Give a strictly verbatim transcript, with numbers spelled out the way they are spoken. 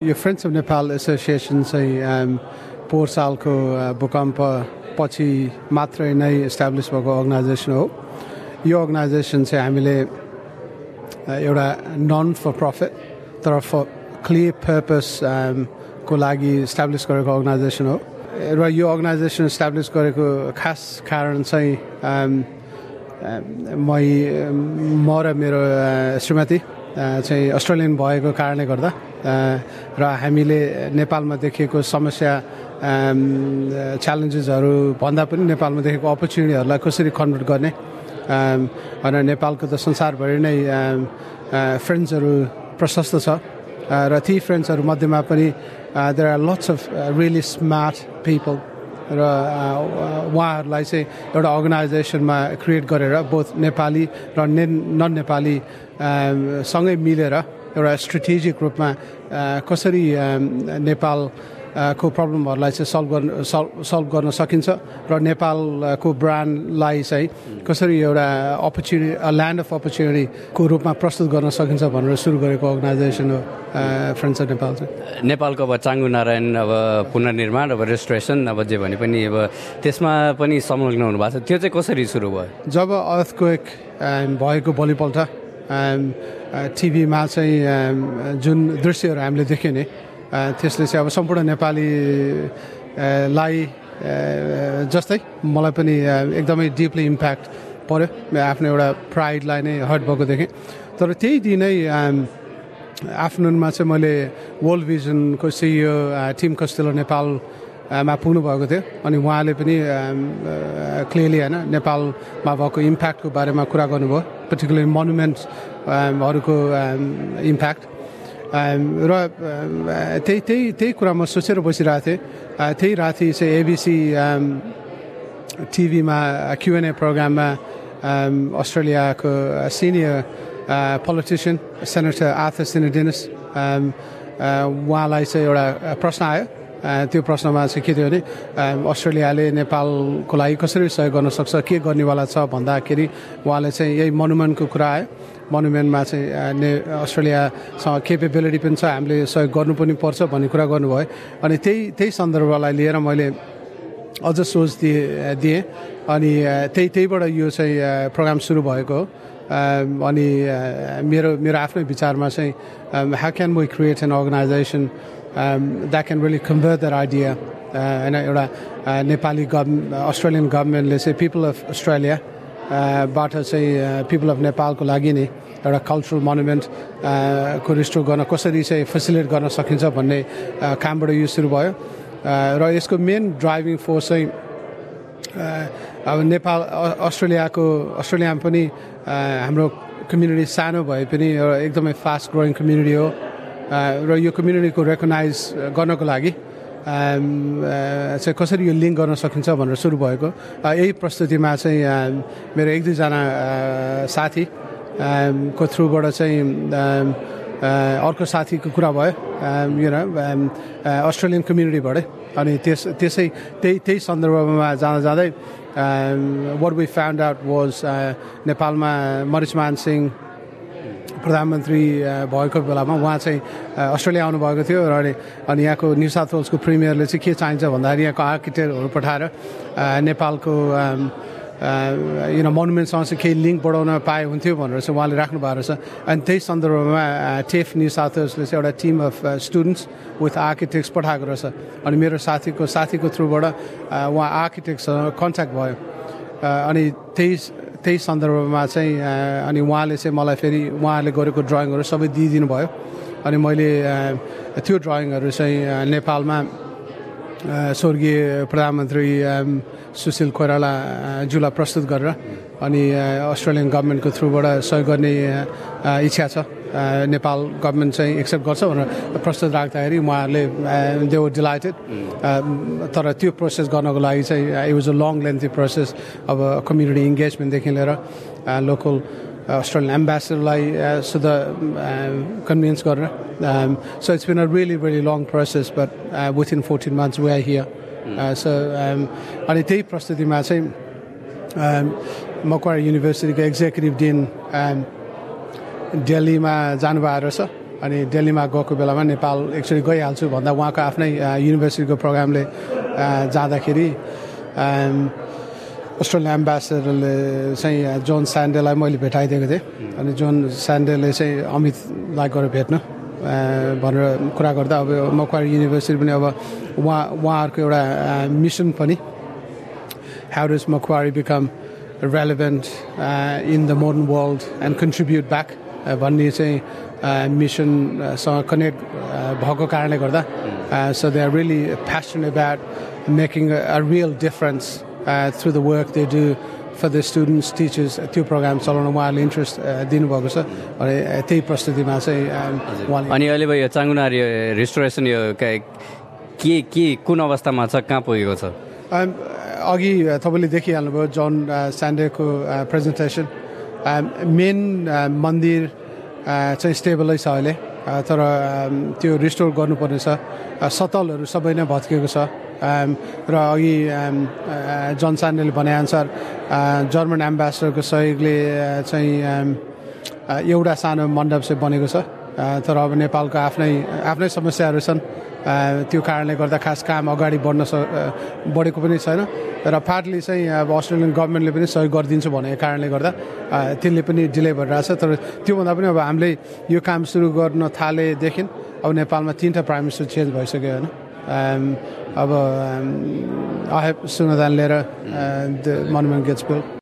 यो friends of Nepal association चाहिँ पोहोर सालको भूकम्प पछि मात्रै नै इस्टाब्लिस भएको अर्गनाइजेसन हो। यो अर्गनाइजेसन चाहिँ हामीले एउटा नन फर प्रफिट तर फर क्लियर पर्पस को लागि इस्टाब्लिस गरेको अर्गनाइजेसन हो र यो अर्गनाइजेसन इस्टाब्लिस गरेको खास कारण चाहिँ म म र मेरो श्रीमती चाहिँ अस्ट्रेलियन भएको कारणले गर्दा र हामीले नेपालमा देखेको समस्या च्यालेन्जेसहरू भन्दा पनि नेपालमा देखेको अपर्च्युनिटीहरूलाई कसरी कन्भर्ट गर्ने भनेर नेपालको त संसारभरि नै फ्रेन्ड्सहरू प्रशस्त छ र ती फ्रेन्ड्सहरू मध्येमा पनि there are lots of really smart people र उहाँहरूलाई चाहिँ एउटा अर्गनाइजेसनमा क्रिएट गरेर बोथ नेपाली र नन नेपाली सँगै मिलेर एउटा स्ट्रेटेजिक रूपमा कसरी नेपाल को प्रब्लमहरूलाई चाहिँ सल्भ गर्न सल्भ गर्न सकिन्छ र नेपालको ब्रान्डलाई चाहिँ कसरी एउटा अपर्च्युनिटी ल्यान्ड अफ अपर्च्युनिटीको रूपमा प्रस्तुत गर्न सकिन्छ भनेर सुरु गरेको अर्गनाइजेसन हो फ्रेन्ड्स अफ नेपाल चाहिँ। नेपालको अब चाङ्गु नारायण अब पुनर्निर्माण अब रेस्टोरेसन अब जे भने पनि अब त्यसमा पनि संलग्न हुनुभएको छ, त्यो चाहिँ कसरी सुरु भयो? जब अर्थक्वेक भएको भोलिपल्ट टिभीमा चाहिँ जुन दृश्यहरू हामीले देख्यौँ नि त्यसले चाहिँ अब सम्पूर्ण नेपालीलाई जस्तै मलाई पनि एकदमै डिपली इम्प्याक्ट पर्यो। आफ्नो एउटा प्राइडलाई नै हर्ट भएको देखेँ। तर त्यही दिनै आफ्टरनुनमा चाहिँ मैले वर्ल्ड भिजनको सिइओ टिम कस्टेलो नेपालमा पुग्नु भएको थियो अनि उहाँले पनि क्लियरली होइन नेपालमा भएको इम्प्याक्टको बारेमा कुरा गर्नुभयो, पर्टिकुलरली मोनुमेन्ट्सहरूको इम्प्याक्ट र त्यही त्यही त्यही कुरा म सोचेर बसिरहेको थिएँ। त्यही राति चाहिँ एबिसी टिभीमा क्युएनए प्रोग्राममा अस्ट्रेलियाको senior politician senator Arthur Sinodinos उहाँलाई चाहिँ एउटा प्रश्न आयो। त्यो प्रश्नमा चाहिँ के थियो भने अस्ट्रेलियाले नेपालको लागि कसरी सहयोग गर्न सक्छ, के गर्नेवाला छ भन्दाखेरि उहाँले चाहिँ यही मोनुमेन्टको कुरा आयो। मोनुमेन्टमा चाहिँ ने अस्ट्रेलियासँग केपेबिलिटी पनि छ, हामीले सहयोग गर्नु पनि पर्छ भन्ने कुरा गर्नुभयो। अनि त्यही त्यही सन्दर्भलाई लिएर मैले अझ सोच दिएँ दिएँ अनि त्यही त्यहीबाट यो चाहिँ प्रोग्राम सुरु भएको हो। अनि मेरो मेरो आफ्नै विचारमा चाहिँ how can we create an organisation that can really convert that idea होइन। एउटा नेपाली गभर्मेन्ट अस्ट्रेलियन गभर्मेन्टले चाहिँ पिपल अफ अस्ट्रेलिया बाट चाहिँ पिपल अफ नेपालको लागि नै एउटा कल्चरल मोनुमेन्ट को रिस्टोर गर्न कसरी चाहिँ फेसिलिटेट गर्न सकिन्छ भन्ने कामबाट यो सुरु भयो। र यसको मेन ड्राइभिङ फोर्स चाहिँ अब नेपाल अस्ट्रेलियाको अस्ट्रेलियामा पनि हाम्रो कम्युनिटी सानो भए पनि एउटा एकदमै फास्ट ग्रोइङ कम्युनिटी हो र यो कम्युनिटीको रेकगनाइज गर्नको लागि चाहिँ कसरी यो लिङ्क गर्न सकिन्छ भनेर सुरु भएको। यही प्रस्तुतिमा चाहिँ मेरो एक दुईजना साथी को थ्रुबाट चाहिँ अर्को साथीको कुरा भयो यो अस्ट्रेलियन कम्युनिटीबाटै। अनि त्यस त्यसै त्यही त्यही सन्दर्भमा जाँदा जाँदै what we found out was नेपालमा मरिचमान सिंह प्रधानमन्त्री भएको बेलामा उहाँ चाहिँ अस्ट्रेलिया आउनुभएको थियो र अनि अनि यहाँको न्यू साउथ वेल्सको प्रिमियरले चाहिँ के चाहिन्छ भन्दाखेरि यहाँको आर्किटेक्टहरू पठाएर नेपालको यु नो मोनुमेन्टसँग चाहिँ केही लिङ्क बढाउन पाए हुन्थ्यो भनेर चाहिँ उहाँले राख्नु भएको रहेछ। अनि त्यही सन्दर्भमा टेफ न्यू साउथ वेल्सले चाहिँ एउटा team of students with architects पठाएको रहेछ। अनि मेरो साथीको साथीको थ्रुबाट उहाँ आर्किटेक्टसँग कन्ट्याक्ट भयो। अनि त्यही त्यही सन्दर्भमा चाहिँ अनि उहाँले चाहिँ मलाई फेरि उहाँले गरेको ड्रइङहरू सबै दिइदिनु भयो। अनि मैले त्यो ड्रइङहरू चाहिँ नेपालमा स्वर्गीय प्रधानमन्त्री सुशील कोइरालाज्यूलाई प्रस्तुत गरेर अनि अस्ट्रेलियन गभर्मेन्टको थ्रुबाट सहयोग गर्ने इच्छा छ, नेपाल गभर्मेन्ट चाहिँ एक्सेप्ट गर्छ भनेर प्रस्तुत राख्दाखेरि उहाँहरूले दे वर डिलाइटेड। तर त्यो प्रोसेस गर्नको लागि चाहिँ it was a long lengthy process. अब कम्युनिटी इङ्गेजमेन्टदेखि लिएर लोकल अस्ट्रेलियन एम्बेसडरलाई सुधा कन्भिन्स गरेर so it's been a really really long process but within fourteen months we are here. So अनि त्यही प्रस्तुतिमा चाहिँ मक्वारी युनिभर्सिटीको एक्जिक्युटिभ डिन दिल्लीमा जानुभएको रहेछ अनि दिल्लीमा गएको बेलामा नेपाल एक्चुअली गइहाल्छु भन्दा उहाँको आफ्नै युनिभर्सिटीको प्रोग्रामले जाँदाखेरि अस्ट्रेलिया एम्बेसडरले चाहिँ जोन स्यान्डेललाई मैले भेटाइदिएको थिएँ अनि जोन स्यान्डेलले चाहिँ अमितलाई गएर भेट्नु भनेर कुरा गर्दा अब मक्वारी युनिभर्सिटी पनि अब उहाँ उहाँहरूको एउटा मिसन पनि how does Macquarie become relevant uh, in the modern world and contribute back भन्ने चाहिँ मिसनसँग कनेक्ट भएको कारणले गर्दा so they are really passionate about making a, a real difference uh, through the work they do for the students, teachers त्यो programme चलाउन उहाँले interest दिनुभएको छ अनि त्यही प्रस्तुतिमा चाहिँ अनि अहिले यो चाङ्गुनार यो रेस्टोरेसन यो के के कुन अवस्थामा छ कहाँ पुगेको छ अघि तपाईँले देखिहाल्नुभयो जोन स्यान्डेको प्रेजेन्टेसन मेन मन्दिर चाहिँ स्टेबलै छ अहिले तर त्यो रिस्टोर गर्नुपर्ने छ सतलहरू सबै नै भत्किएको छ र अघि जोन स्यान्डेले भनेअनुसार जर्मन एम्बेसडरको सहयोगले चाहिँ एउटा सानो मण्डप चाहिँ बनेको छ तर अब नेपालको आफ्नै आफ्नै समस्याहरू छन् त्यो कारणले गर्दा खास काम अगाडि बढ्न स बढेको पनि छैन र पार्टली चाहिँ अब अस्ट्रेलियन गभर्मेन्टले पनि सहयोग गरिदिन्छु भनेको कारणले गर्दा त्यसले पनि डिले भइरहेछ तर त्योभन्दा पनि अब हामीले यो काम सुरु गर्न थालेदेखि अब नेपालमा तिनवटा प्राइम मिनिस्टर चेन्ज भइसक्यो होइन अब आई होप सुनदान लिएर द मोनुमेन्ट गेट्स बिल्ट